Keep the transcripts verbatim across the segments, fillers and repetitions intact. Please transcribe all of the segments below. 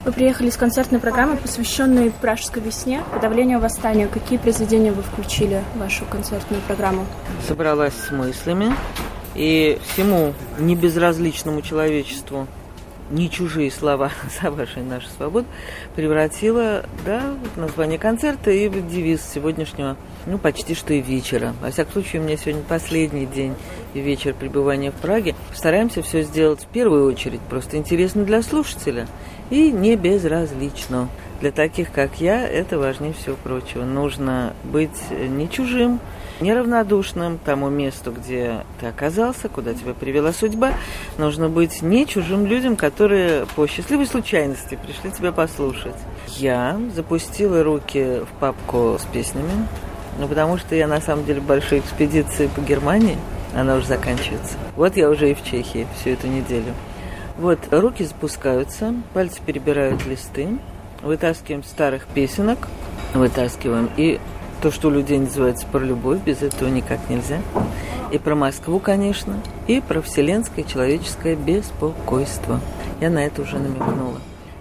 Вы приехали с концертной программой, посвященной Пражской весне, подавлению восстания. Какие произведения вы включили в вашу концертную программу? Собралась с мыслями, и всему небезразличному человечеству не чужие слова за вашей нашей свободы превратила, да, в название концерта и в девиз сегодняшнего, ну, почти что и вечера. Во всяком случае, у меня сегодня последний день и вечер пребывания в Праге. Стараемся все сделать в первую очередь просто интересно для слушателя и не безразлично. Для таких, как я, это важнее всего прочего. Нужно быть не чужим, неравнодушным тому месту, где ты оказался, куда тебя привела судьба. Нужно быть не чужим людям, которые по счастливой случайности пришли тебя послушать. Я запустила руки в папку с песнями, ну, потому что я на самом деле в большой экспедиции по Германии, она уже заканчивается. Вот я уже и в Чехии всю эту неделю. Вот, руки запускаются, пальцы перебирают листы, вытаскиваем старых песенок, вытаскиваем и то, что у людей называется про любовь, без этого никак нельзя. И про Москву, конечно, и про вселенское человеческое беспокойство. Я на это уже намекнула.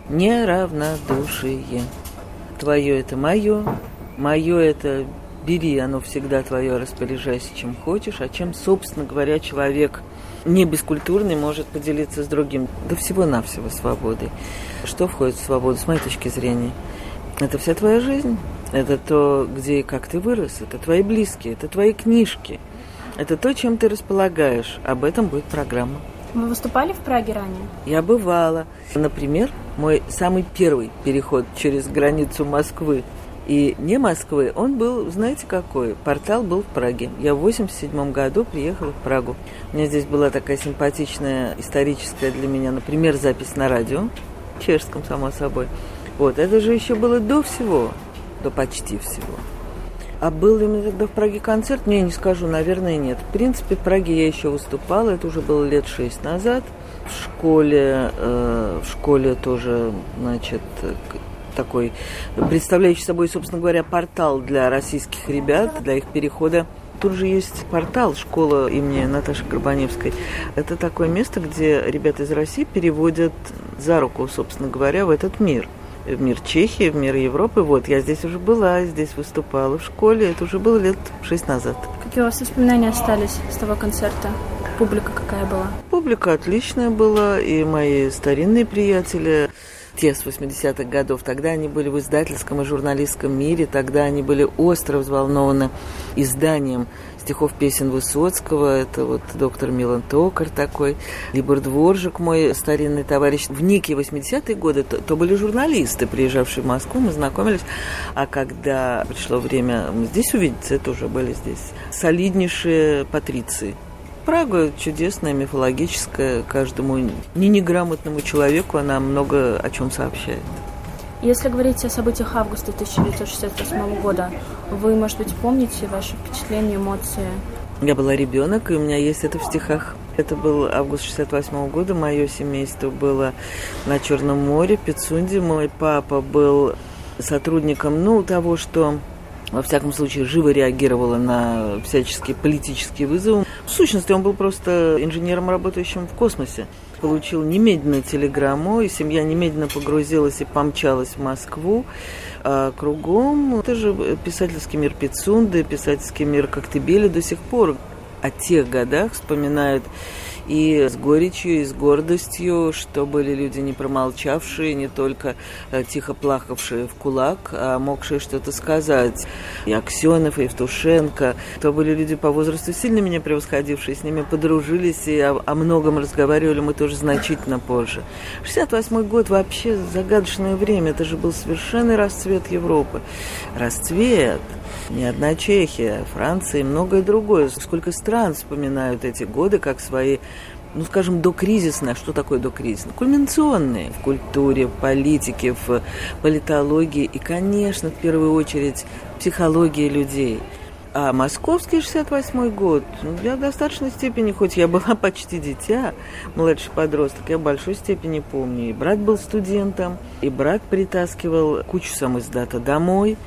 Неравнодушие. Твое это мое, мое это бери, оно всегда твое, распоряжайся чем хочешь, а чем, собственно говоря, человек не бескультурный может поделиться с другим. Да всего-навсего свободой. Что входит в свободу, с моей точки зрения? Это вся твоя жизнь. Это то, где и как ты вырос. Это твои близкие, это твои книжки. Это то, чем ты располагаешь. Об этом будет программа. Вы выступали в Праге ранее? Я бывала. Например, мой самый первый переход через границу Москвы и не Москвы, он был, знаете какой? Портал был в Праге. Я в восемьдесят седьмом году приехала в Прагу. У меня здесь была такая симпатичная, историческая для меня, например, запись на радио. Чешском, само собой. Вот, это же еще было до всего, до почти всего. А был ли у меня тогда в Праге концерт? Не, не скажу, наверное, нет. В принципе, в Праге я еще выступала, это уже было лет шесть назад. В школе, э, в школе тоже, значит, такой, представляющий собой, собственно говоря, портал для российских ребят, для их перехода. Тут же есть портал, школа имени Наташи Горбаневской. Это такое место, где ребята из России переводят за руку, собственно говоря, в этот мир. В мир Чехии, в мир Европы. Вот, я здесь уже была, здесь выступала в школе. Это уже было лет шесть назад. Какие у вас воспоминания остались с того концерта? Публика какая была? Публика отличная была, и мои старинные приятели, те с восьмидесятых годов, тогда они были в издательском и журналистском мире, тогда они были остро взволнованы изданием стихов песен Высоцкого, это вот доктор Милан Токар такой, Либор Дворжик, мой старинный товарищ. В некие восьмидесятые годы то, то были журналисты, приезжавшие в Москву, мы знакомились, а когда пришло время здесь увидеться, это уже были здесь солиднейшие патриции. Прага чудесная, мифологическая, каждому не неграмотному человеку она много о чем сообщает. Если говорить о событиях августа тысяча девятьсот шестьдесят восьмого года, вы, может быть, помните ваши впечатления, эмоции? Я была ребенок, и у меня есть это в стихах. Это был август шестьдесят восьмого года, мое семейство было на Черном море, в Пицунде. Мой папа был сотрудником, ну, того, что, во всяком случае, живо реагировало на всяческие политические вызовы. В сущности, он был просто инженером, работающим в космосе. Получил немедленно телеграмму, и семья немедленно погрузилась и помчалась в Москву. А кругом это же писательский мир Пицунды, писательский мир Коктебеля до сих пор. О тех годах вспоминают и с горечью, и с гордостью, что были люди, не промолчавшие, не только тихо плакавшие в кулак, а могшие что-то сказать. И Аксенов, и Евтушенко. То были люди по возрасту сильно меня превосходившие, с ними подружились и о, о многом разговаривали мы тоже значительно позже. шестьдесят восьмой год вообще загадочное время, это же был совершенный расцвет Европы. Расцвет. Не одна Чехия, Франция и многое другое. Сколько стран вспоминают эти годы как свои, ну, скажем, докризисные. А что такое докризисные? Кульминационные в культуре, в политике, в политологии и, конечно, в первую очередь, психологии людей. А московский шестьдесят восьмой год, ну, я в достаточной степени, хоть я была почти дитя, младший подросток, я в большой степени помню. И брат был студентом, и брат притаскивал кучу самиздата домой.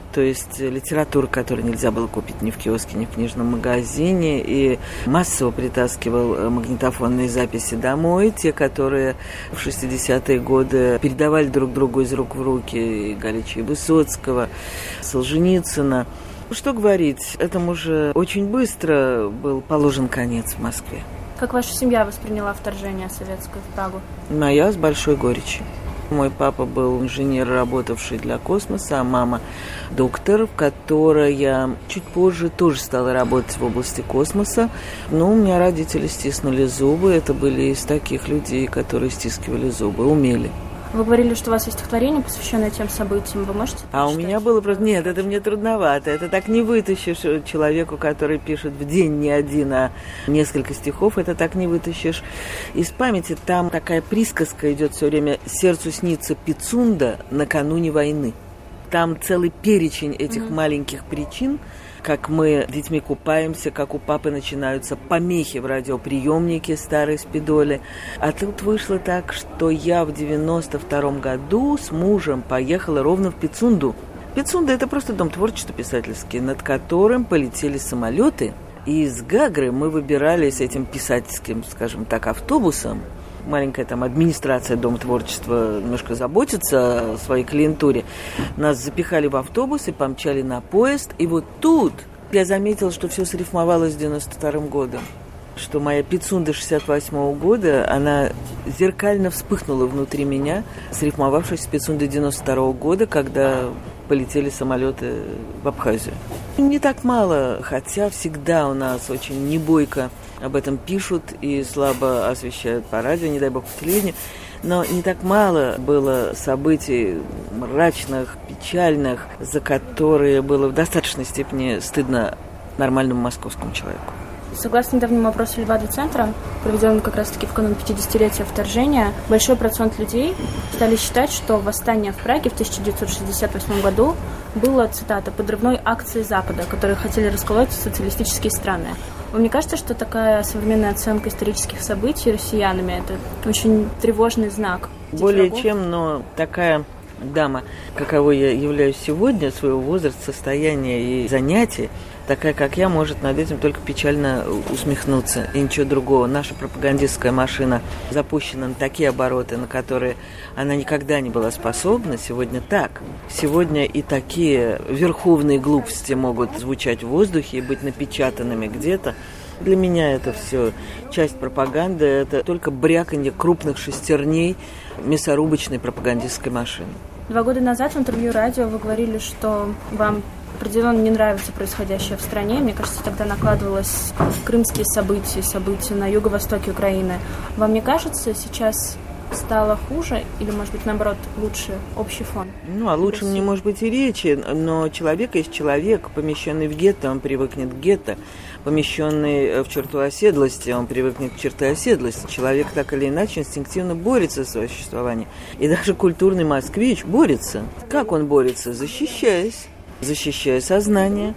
То есть литературу, которую нельзя было купить ни в киоске, ни в книжном магазине. И массово притаскивал магнитофонные записи домой. Те, которые в шестидесятые годы передавали друг другу из рук в руки. И Галича, и Высоцкого, Солженицына. Что говорить, этому же очень быстро был положен конец в Москве. Как ваша семья восприняла вторжение советское в Прагу? Моя с большой горечью. Мой папа был инженер, работавший для космоса, а мама доктор, которая чуть позже тоже стала работать в области космоса. Но у меня родители стиснули зубы. Это были из таких людей, которые стискивали зубы, умели. Вы говорили, что у вас есть стихотворение, посвященное тем событиям. Вы можете А прочитать? у меня было просто... Нет, это мне трудновато. Это так не вытащишь человеку, который пишет в день не один, а несколько стихов. Это так не вытащишь из памяти. Там такая присказка идет все время: «Сердцу снится Пицунда накануне войны». Там целый перечень этих mm-hmm. маленьких причин, как мы с детьми купаемся, как у папы начинаются помехи в радиоприемнике старой спидоли. А тут вышло так, что я в девяносто втором году с мужем поехала ровно в Пицунду. Пицунда – это просто дом творчества писательский, над которым полетели самолеты. И из Гагры мы выбирались этим писательским, скажем так, автобусом. Маленькая там администрация Дома творчества немножко заботится о своей клиентуре. Нас запихали в автобус и помчали на поезд. И вот тут я заметила, что все срифмовалось с девяносто вторым годом. Что моя Пицунда шестьдесят восьмого года, она зеркально вспыхнула внутри меня, срифмовавшись с Пицундой девяносто второго года, когда полетели самолеты в Абхазию. Не так мало, хотя всегда у нас очень небойко об этом пишут и слабо освещают по радио, не дай бог по телевидению. Но не так мало было событий мрачных, печальных, за которые было в достаточной степени стыдно нормальному московскому человеку. Согласно недавнему опросу Левада-центра, проведенному как раз-таки в канун пятидесятилетия вторжения, большой процент людей стали считать, что восстание в Праге в тысяча девятьсот шестьдесят восьмом году было, цитата, «подрывной акцией Запада, которые хотели расколоть социалистические страны». Вам не кажется, что такая современная оценка исторических событий россиянами – это очень тревожный знак? Более врагов? чем, но такая дама, каковой я являюсь сегодня, своего возраста, состояния и занятий, такая, как я, может над этим только печально усмехнуться. И ничего другого. Наша пропагандистская машина запущена на такие обороты, на которые она никогда не была способна. Сегодня так. Сегодня и такие верховные глупости могут звучать в воздухе и быть напечатанными где-то. Для меня это все часть пропаганды. Это только бряканье крупных шестерней мясорубочной пропагандистской машины. Два года назад в интервью радио вы говорили, что вам определенно не нравится происходящее в стране. Мне кажется, тогда накладывалось крымские события, события на юго-востоке Украины. Вам не кажется, сейчас стало хуже или, может быть, наоборот, лучше общий фон? Ну, о лучшем не может быть и речи, но человек есть человек, помещенный в гетто, он привыкнет к гетто, помещенный в черту оседлости, он привыкнет к черте оседлости. Человек так или иначе инстинктивно борется за свое существование. И даже культурный москвич борется. Как он борется? Защищаясь. Защищая сознание,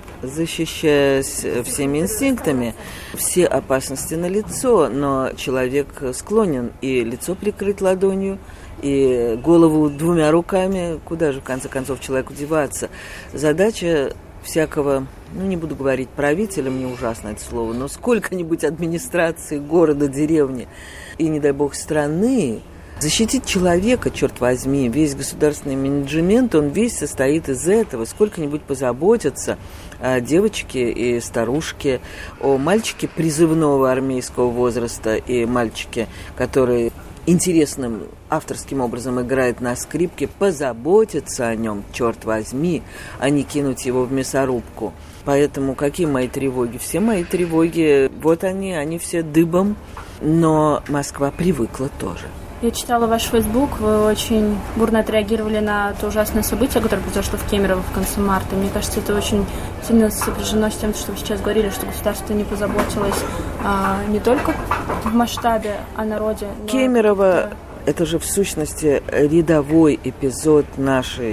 защищаясь всеми инстинктами. Все опасности налицо, но человек склонен и лицо прикрыть ладонью, и голову двумя руками. Куда же, в конце концов, человеку деваться? Задача всякого, ну, не буду говорить правителя, мне ужасно это слово, но сколько-нибудь администрации города, деревни и, не дай бог, страны, защитить человека, черт возьми, весь государственный менеджмент, он весь состоит из этого. Сколько-нибудь позаботиться о девочке и старушке, о мальчике призывного армейского возраста и мальчике, который интересным авторским образом играет на скрипке, позаботиться о нем, черт возьми, а не кинуть его в мясорубку. Поэтому какие мои тревоги? Все мои тревоги, вот они, они все дыбом, но Москва привыкла тоже. Я читала ваш фейсбук, вы очень бурно отреагировали на то ужасное событие, которое произошло в Кемерово в конце марта. Мне кажется, это очень сильно сопряжено с тем, что вы сейчас говорили, что государство не позаботилось а, не только в масштабе о народе. Кемерово – это же в сущности рядовой эпизод нашей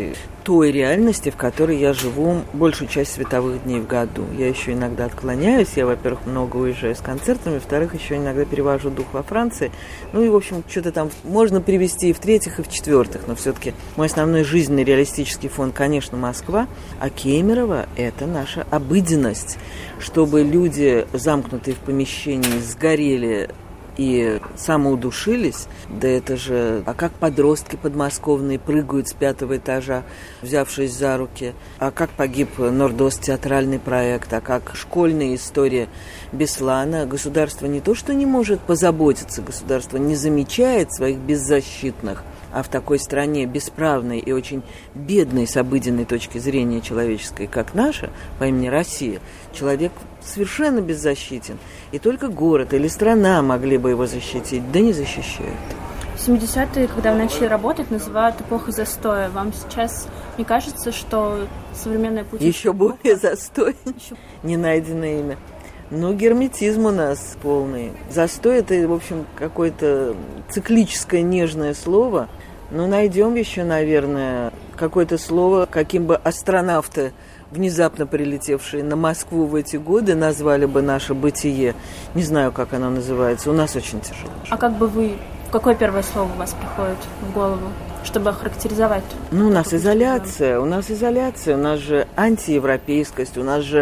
той реальности, в которой я живу большую часть световых дней в году. Я еще иногда отклоняюсь. Я, во-первых, много уезжаю с концертами, во-вторых, еще иногда перевожу дух во Франции. Ну и, в общем, что-то там можно привести и в третьих, и в четвертых. Но все-таки мой основной жизненный реалистический фон, конечно, Москва. А Кемерово – это наша обыденность. Чтобы люди, замкнутые в помещении, сгорели и самоудушились, да это же... А как подростки подмосковные прыгают с пятого этажа, взявшись за руки? А как погиб Нордост театральный проект? А как школьная история Беслана? Государство не то, что не может позаботиться, государство не замечает своих беззащитных, а в такой стране бесправной и очень бедной с обыденной точки зрения человеческой, как наша, по имени Россия, человек совершенно беззащитен. И только город или страна могли бы его защитить, да не защищают. семидесятые, когда вы начали работать, называют эпохой застоя. Вам сейчас не кажется, что современная путь... Еще более застой? Еще... Не найденное имя. Ну, герметизм у нас полный. Застой – это, в общем, какое-то циклическое нежное слово. Ну, найдем еще, наверное, какое-то слово, каким бы астронавты, внезапно прилетевшие на Москву в эти годы, назвали бы наше бытие. Не знаю, как оно называется. У нас очень тяжело. А как бы вы... Какое первое слово у вас приходит в голову, чтобы охарактеризовать? Ну, у нас изоляция. У нас изоляция. У нас же антиевропейскость. У нас же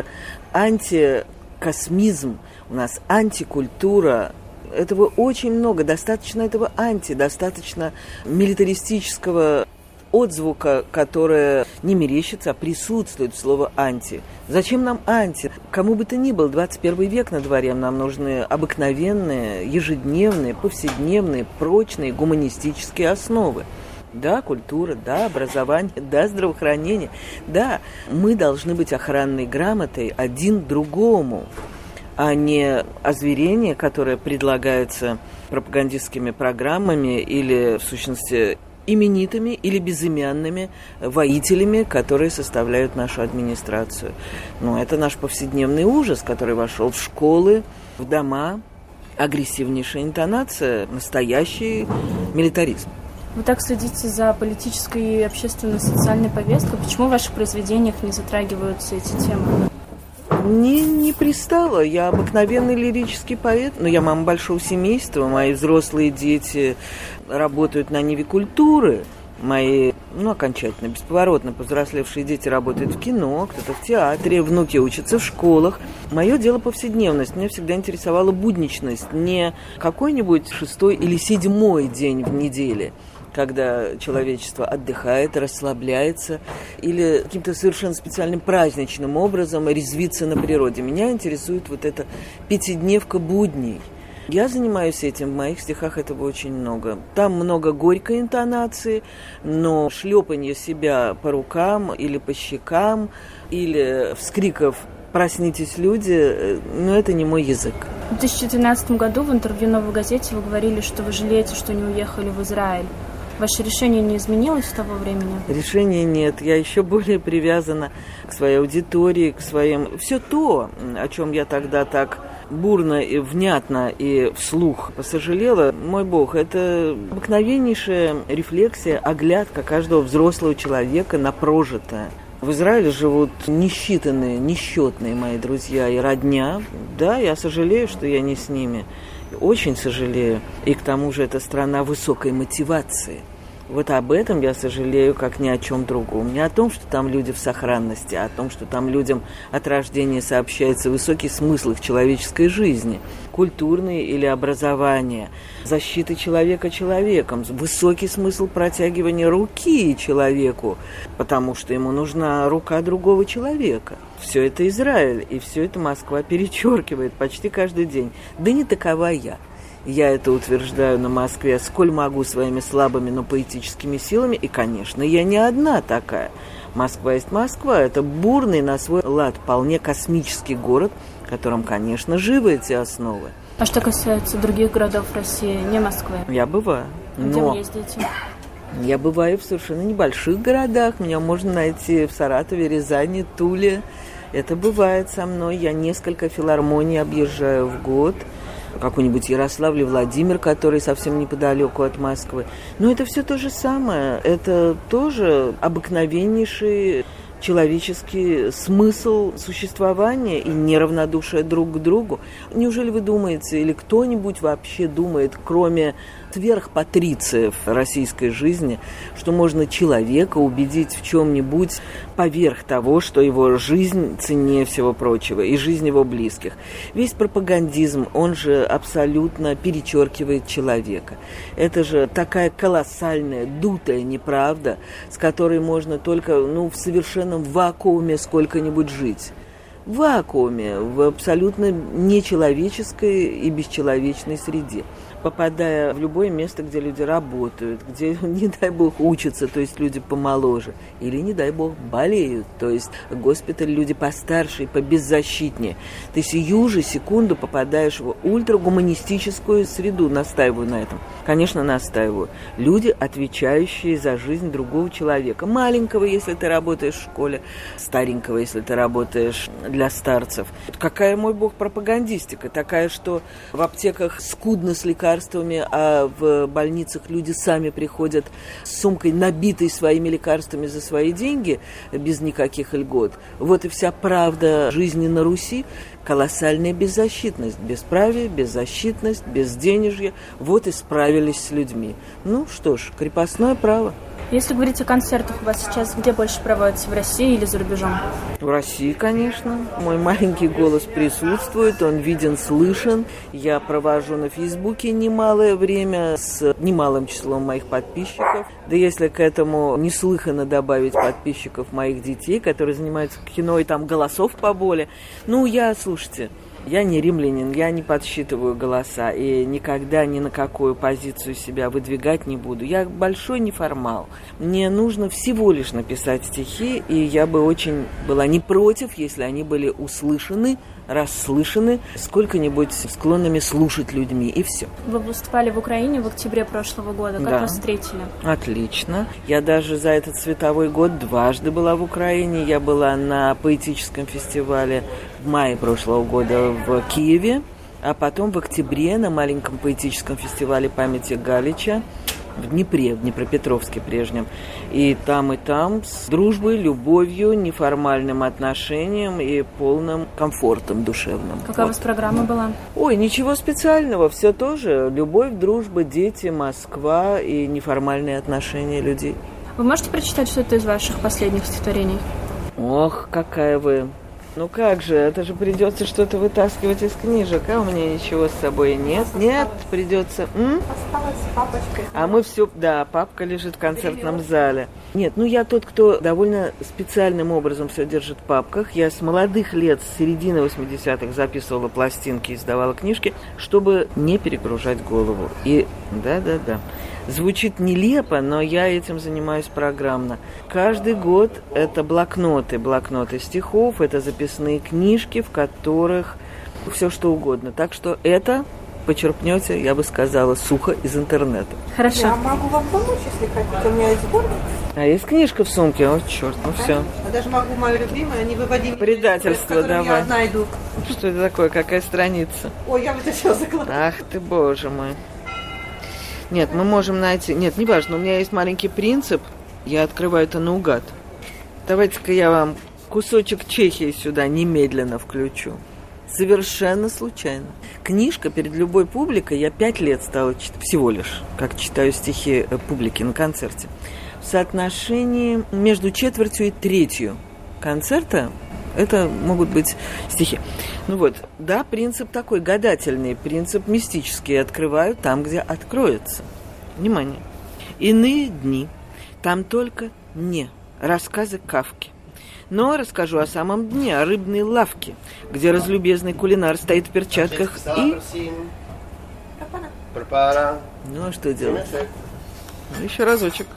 антикосмизм. У нас антикультура. Этого очень много. Достаточно этого анти. Достаточно милитаристического отзвука, которое не мерещится, а присутствует в слово «анти». Зачем нам анти? Кому бы то ни было, двадцать первый век на дворе, нам нужны обыкновенные, ежедневные, повседневные, прочные гуманистические основы. Да, культура, да, образование, да, здравоохранение. Да, мы должны быть охранной грамотой один другому, а не озверение, которое предлагается пропагандистскими программами или, в сущности, именитыми или безымянными воителями, которые составляют нашу администрацию. Ну, это наш повседневный ужас, который вошел в школы, в дома. Агрессивнейшая интонация, настоящий милитаризм. Вы так следите за политической и общественно-социальной повесткой. Почему в ваших произведениях не затрагиваются эти темы? Не, не пристало. Я обыкновенный лирический поэт, но я мама большого семейства. Мои взрослые дети работают на ниве культуры. Мои, ну, окончательно, бесповоротно повзрослевшие дети работают в кино, кто-то в театре, внуки учатся в школах. Мое дело повседневность. Меня всегда интересовала будничность. Не какой-нибудь шестой или седьмой день в неделе, когда человечество отдыхает, расслабляется, или каким-то совершенно специальным праздничным образом резвится на природе. Меня интересует вот эта пятидневка будней. Я занимаюсь этим, в моих стихах этого очень много. Там много горькой интонации, но шлепанье себя по рукам или по щекам, или вскриков «проснитесь, люди», ну, это не мой язык. В две тысячи двенадцатом году в интервью «Новой газете» вы говорили, что вы жалеете, что не уехали в Израиль. Ваше решение не изменилось с того времени? Решения нет. Я еще более привязана к своей аудитории, к своим... Все то, о чем я тогда так бурно и внятно и вслух посожалела, мой бог, это обыкновеннейшая рефлексия, оглядка каждого взрослого человека на прожитое. В Израиле живут несчитанные, несчетные мои друзья и родня. Да, я сожалею, что я не с ними. Очень сожалею. И к тому же это страна высокой мотивации. Вот об этом я сожалею, как ни о чем другом. Не о том, что там люди в сохранности, а о том, что там людям от рождения сообщается высокий смысл их человеческой жизни. Культурный или образование, защиты человека человеком, высокий смысл протягивания руки человеку, потому что ему нужна рука другого человека. Все это Израиль, и все это Москва перечеркивает почти каждый день. Да не такова я. Я это утверждаю на Москве, сколь могу, своими слабыми, но поэтическими силами. И, конечно, я не одна такая. Москва есть Москва. Это бурный на свой лад, вполне космический город, в котором, конечно, живы эти основы. А что касается других городов России, не Москвы? Я бываю. Но... Где вы ездите? Я бываю в совершенно небольших городах. Меня можно найти в Саратове, Рязани, Туле. Это бывает со мной. Я несколько филармоний объезжаю в год. какой-нибудь Ярославль, Владимир, который совсем неподалеку от Москвы. Но это все то же самое. Это тоже обыкновеннейший человеческий смысл существования и неравнодушие друг к другу. Неужели вы думаете, или кто-нибудь вообще думает, кроме сверхпатрициев российской жизни, что можно человека убедить в чем-нибудь поверх того, что его жизнь ценнее всего прочего и жизнь его близких? Весь пропагандизм, он же абсолютно перечеркивает человека. Это же такая колоссальная, дутая неправда, с которой можно только ну, в совершенном вакууме сколько-нибудь жить. В вакууме, в абсолютно нечеловеческой и бесчеловечной среде. Попадая в любое место, где люди работают, где, не дай бог, учатся, то есть люди помоложе, или, не дай бог, болеют, то есть в госпиталь люди постарше и побеззащитнее. Ты сию же секунду попадаешь в ультрагуманистическую среду, настаиваю на этом. Конечно, настаиваю. Люди, отвечающие за жизнь другого человека. Маленького, если ты работаешь в школе, старенького, если ты работаешь для старцев. Какая, мой бог, пропагандистика? Такая, что в аптеках скудно с лекарствами, а в больницах люди сами приходят с сумкой, набитой своими лекарствами за свои деньги, без никаких льгот. Вот и вся правда жизни на Руси. Колоссальная беззащитность, бесправие, беззащитность, безденежье. Вот и справились с людьми. Ну что ж, крепостное право. Если говорить о концертах, у вас сейчас где больше проводятся, в России или за рубежом? В России, конечно. Мой маленький голос присутствует, он виден, слышен. Я провожу на Фейсбуке немалое время с немалым числом моих подписчиков. Да если к этому неслыханно добавить подписчиков моих детей, которые занимаются кино и там голосов поболее. Ну, я, слушайте... Я не римлянин, я не подсчитываю голоса и никогда ни на какую позицию себя выдвигать не буду. Я большой неформал. Мне нужно всего лишь написать стихи, и я бы очень была не против, если они были услышаны, расслышаны, сколько-нибудь склонными слушать людьми, и все. Вы выступали в Украине в октябре прошлого года. Как да. вас встретили? Отлично. Я даже за этот световой год дважды была в Украине. Я была на поэтическом фестивале в мае прошлого года в Киеве, а потом в октябре на маленьком поэтическом фестивале памяти Галича в Днепре, в Днепропетровске прежнем. И там, и там с дружбой, любовью, неформальным отношением и полным комфортом душевным. Какая вот. у вас программа была? Ой, ничего специального, все тоже. Любовь, дружба, дети, Москва и неформальные отношения людей. Вы можете прочитать что-то из ваших последних стихотворений? Ох, какая вы... Ну как же, это же придется что-то вытаскивать из книжек, а у меня ничего с собой нет. Нет, придется... М? Осталась с папочкой. А мы все... Да, папка лежит в концертном зале. Нет, ну я тот, кто довольно специальным образом все держит в папках. Я с молодых лет, с середины восьмидесятых записывала пластинки, издавала книжки, чтобы не перегружать голову. И да-да-да. Звучит нелепо, но я этим занимаюсь программно. Каждый год это блокноты, блокноты стихов, это записные книжки, в которых все что угодно. Так что это почерпнете, я бы сказала, сухо из интернета. Хорошо. Я могу вам помочь, если хотите. У меня есть сборник. А есть книжка в сумке? О, черт, ну все. Я даже могу мою любимую, невыводимую. Предательство давай. Я найду. Что это такое? Какая страница? Ой, я вот еще закладываю. Ах ты, боже мой. Нет, мы можем найти... Нет, неважно, у меня есть маленький принцип. Я открываю это наугад. Давайте-ка я вам кусочек Чехии сюда немедленно включу. Совершенно случайно. Книжка перед любой публикой. Я пять лет стала читать, всего лишь, как читаю стихи публики на концерте. В соотношении между четвертью и третью концерта это могут быть стихи. Ну вот, да, принцип такой гадательный, принцип мистический. Открываю там, где откроется. Внимание. Иные дни. Там только не рассказы Кафки. Но расскажу о самом дне, о рыбной лавке, где разлюбезный кулинар стоит в перчатках и... Ну, а что делать? Еще разочек.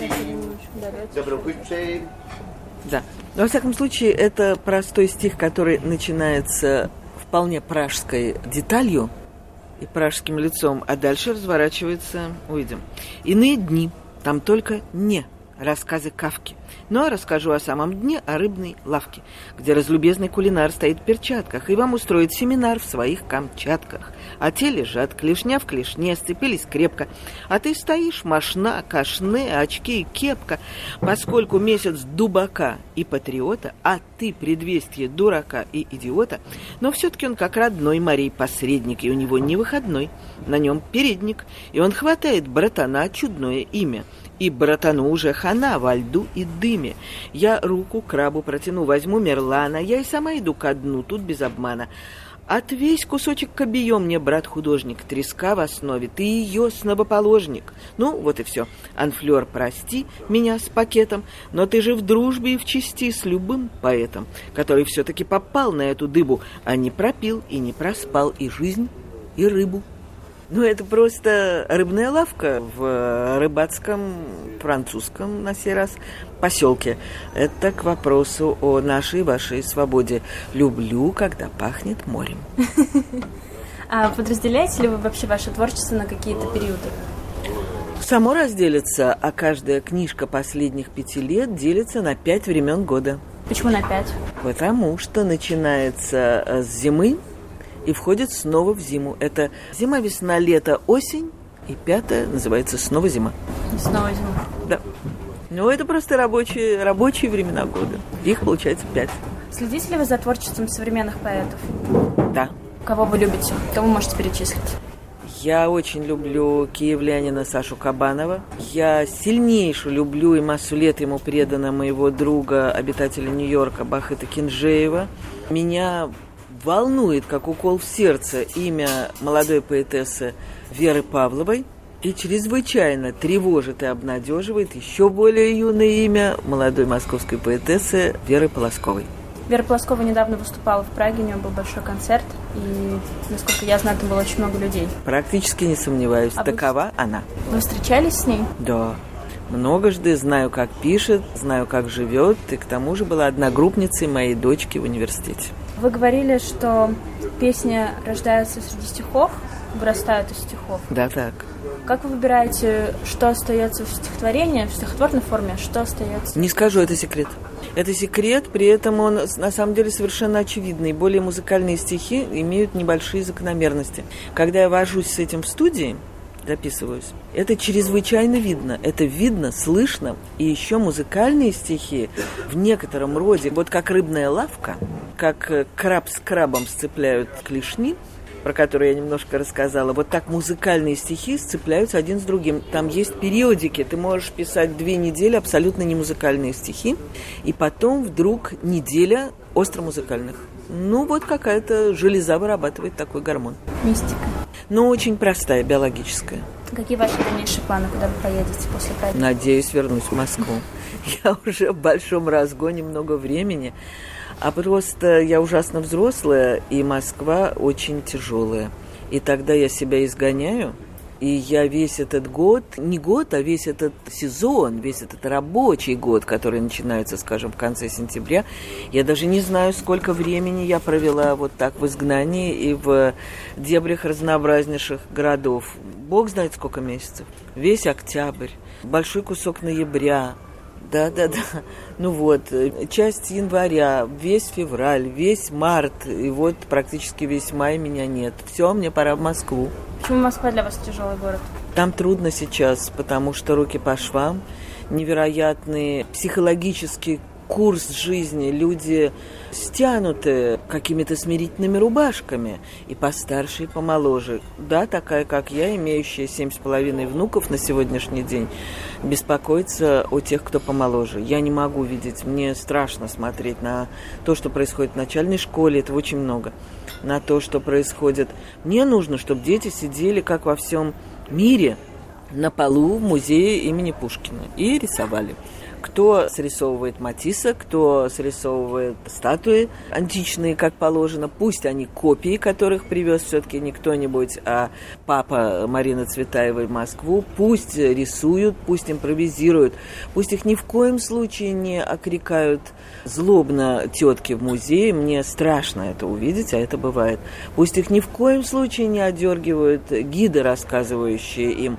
Да. Но, во всяком случае, это простой стих, который начинается вполне пражской деталью и пражским лицом, а дальше разворачивается, увидим. Иные дни, там только не рассказы Кафки. Но расскажу о самом дне, о рыбной лавке, где разлюбезный кулинар стоит в перчатках и вам устроит семинар в своих Камчатках. А те лежат, клешня в клешне, сцепились крепко. А ты стоишь, мошна, кашне, очки и кепка. Поскольку месяц дубака и патриота, а ты предвестие дурака и идиота, но все-таки он как родной морей посредник, и у него не выходной, на нем передник, и он хватает братана, чудное имя. И братану уже хана во льду и дыме. Я руку крабу протяну, возьму мерлана, я и сама иду ко дну, тут без обмана. Отвесь кусочек кобье мне, брат-художник, треска в основе, ты ее снобоположник. Ну, вот и все. Анфлер, прости меня с пакетом, но ты же в дружбе и в чести с любым поэтом, который все-таки попал на эту дыбу, а не пропил и не проспал и жизнь, и рыбу. Ну, это просто рыбная лавка в рыбацком, французском, на сей раз, поселке. Это к вопросу о нашей вашей свободе. Люблю, когда пахнет морем. А подразделяете ли вы вообще ваше творчество на какие-то периоды? Само разделится, а каждая книжка последних пяти лет делится на пять времен года. Почему на пять? Потому что начинается с зимы и входит снова в зиму. Это зима, весна, лето, осень. И пятая называется снова зима. Снова зима. Да. Ну, это просто рабочие, рабочие времена года. Их получается пять. Следите ли вы за творчеством современных поэтов? Да. Кого вы любите? Кого можете перечислить? Я очень люблю киевлянина Сашу Кабанова. Я сильнейше люблю и массу лет ему предана моего друга, обитателя Нью-Йорка, Бахыта Кинжеева. Меня волнует, как укол в сердце, имя молодой поэтессы Веры Павловой. И чрезвычайно тревожит и обнадеживает еще более юное имя молодой московской поэтессы Веры Полосковой. Вера Полоскова недавно выступала в Праге, у нее был большой концерт, и, насколько я знаю, там было очень много людей. Практически не сомневаюсь, а такова вы... она. Вы встречались с ней? Да. Многожды, знаю, как пишет, знаю, как живет, и к тому же была одногруппницей моей дочки в университете. Вы говорили, что песни рождаются среди стихов, вырастают из стихов. Да, так. Как вы выбираете, что остается в стихотворении, в стихотворной форме, а что остается? Не скажу, это секрет. Это секрет, при этом он на самом деле совершенно очевидный. Более музыкальные стихи имеют небольшие закономерности. Когда я вожусь с этим в студии, записываюсь, это чрезвычайно видно. Это видно, слышно. И еще музыкальные стихи в некотором роде, вот как рыбная лавка, как краб с крабом сцепляют клешни, про которые я немножко рассказала, вот так музыкальные стихи сцепляются один с другим. Там есть периодики, ты можешь писать две недели абсолютно не музыкальные стихи, и потом вдруг неделя остромузыкальных. Ну, вот какая-то железа вырабатывает такой гормон. Мистика. Но очень простая, биологическая. Какие ваши дальнейшие планы, куда вы поедете после Праги? Надеюсь вернусь в Москву. Я уже в большом разгоне много времени. А просто я ужасно взрослая, и Москва очень тяжелая. И тогда я себя изгоняю, и я весь этот год, не год, а весь этот сезон, весь этот рабочий год, который начинается, скажем, в конце сентября, я даже не знаю, сколько времени я провела вот так в изгнании и в дебрях разнообразнейших городов. Бог знает, сколько месяцев. Весь октябрь, большой кусок ноября. Да, да, да. Ну вот, часть января, весь февраль, весь март, и вот практически весь май меня нет. Все, мне пора в Москву. Почему Москва для вас тяжелый город? Там трудно сейчас, потому что руки по швам, невероятный психологический курс жизни, люди стянуты какими-то смирительными рубашками, и постарше, и помоложе. Да, такая, как я, имеющая семь с половиной внуков на сегодняшний день, беспокоится о тех, кто помоложе. Я не могу видеть, мне страшно смотреть на то, что происходит в начальной школе, этого очень много, на то, что происходит. Мне нужно, чтобы дети сидели, как во всем мире, на полу в музее имени Пушкина и рисовали. Кто срисовывает Матисса, кто срисовывает статуи античные, как положено. Пусть они копии, которых привез все-таки не кто-нибудь, а папа Марины Цветаевой в Москву. Пусть рисуют, пусть импровизируют. Пусть их ни в коем случае не окрикают злобно тетки в музее. Мне страшно это увидеть, а это бывает. Пусть их ни в коем случае не одергивают гиды, рассказывающие им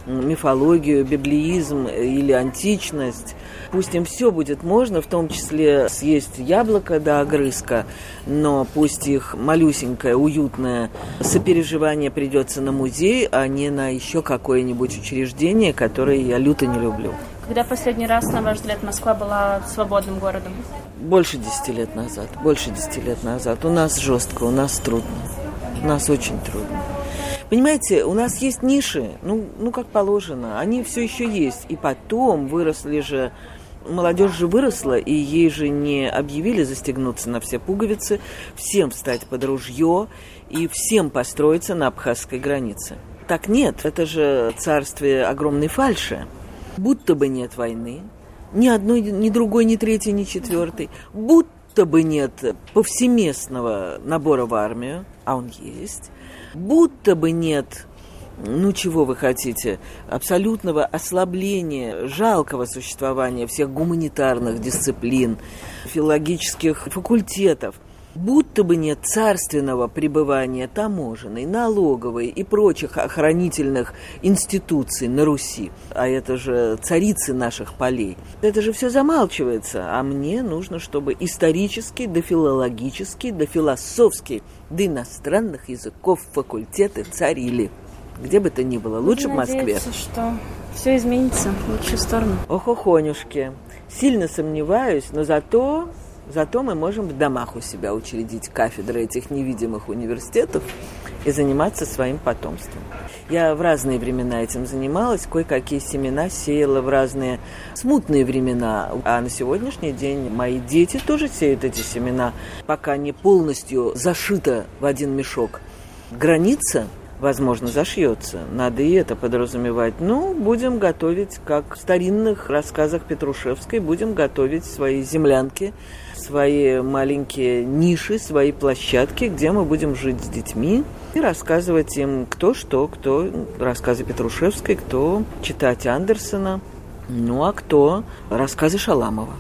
мифологию, библеизм или античность. Пусть им все будет можно, в том числе съесть яблоко до огрызка, но пусть их малюсенькое, уютное сопереживание придется на музей, а не на еще какое-нибудь учреждение, которое я люто не люблю. Когда последний раз, на ваш взгляд, Москва была свободным городом? Больше десяти лет назад. Больше десяти лет назад. У нас жестко, у нас трудно. У нас очень трудно. Понимаете, у нас есть ниши, ну, ну как положено, они все еще есть. И потом выросли же, молодежь же выросла, и ей же не объявили застегнуться на все пуговицы, всем встать под ружье и всем построиться на абхазской границе. Так нет, это же царствие огромной фальши. Будто бы нет войны, ни одной, ни другой, ни третьей, ни четвертой. Будто бы нет повсеместного набора в армию, а он есть. Будто бы нет, ну чего вы хотите, абсолютного ослабления, жалкого существования всех гуманитарных дисциплин, филологических факультетов. Будто бы нет царственного пребывания таможенной, налоговой и прочих охранительных институций на Руси. А это же царицы наших полей. Это же все замалчивается. А мне нужно, чтобы исторический, да филологический, да философский, да иностранных языков факультеты царили. Где бы то ни было, лучше в Москве. Надеяться, что все изменится в лучшую сторону. Ох-охонюшки. Сильно сомневаюсь, но зато... Зато мы можем в домах у себя учредить кафедры этих невидимых университетов и заниматься своим потомством. Я в разные времена этим занималась, кое-какие семена сеяла в разные смутные времена. А на сегодняшний день мои дети тоже сеют эти семена, пока не полностью зашито в один мешок. Граница, возможно, зашьется. Надо и это подразумевать. Ну, будем готовить, как в старинных рассказах Петрушевской, будем готовить свои землянки, свои маленькие ниши, свои площадки, где мы будем жить с детьми и рассказывать им кто что, кто рассказы Петрушевской, кто читать Андерсона, ну а кто рассказы Шаламова.